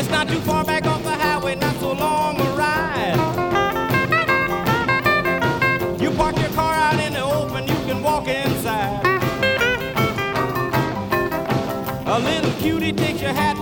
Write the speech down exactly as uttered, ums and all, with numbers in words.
It's not too far back off the highway, not so long a ride. You park your car out in the open, you can walk inside. A little cutie takes your hat